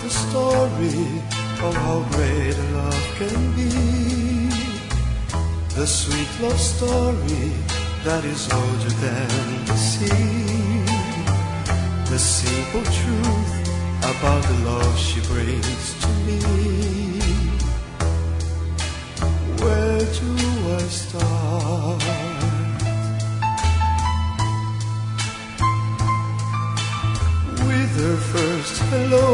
the story of how great love can be. The sweet love story that is older than the sea. The simple truth about the love she brings to me. Where do I start? With her first hello,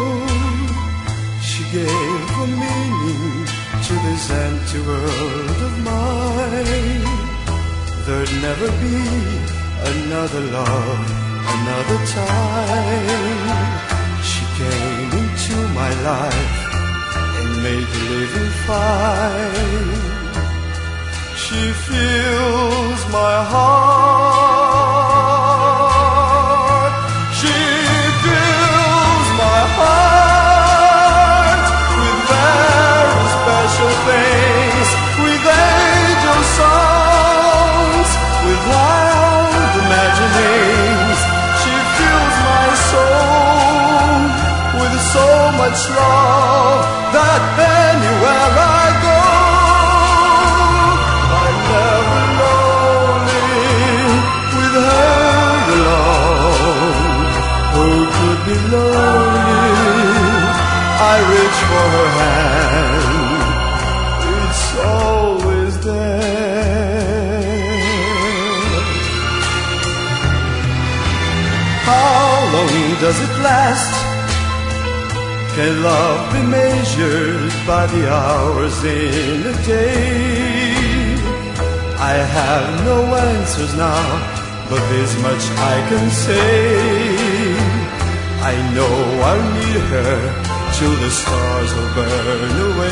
she gave a meaning to this empty world of mine. There'd never be another love, another time. She came into my life and made the living fine. She fills my heart. She fills my heart with very special things, with angel songs, with loud imaginings. She fills my soul with so much love that anywhere I go, I'm never lonely with her alone. Who could be lonely? I reach for her hand, it's always there. How long does it last? Can love be measured by the hours in a day? I have no answers now, but this much I can say. I know I'll need her till the stars will burn away.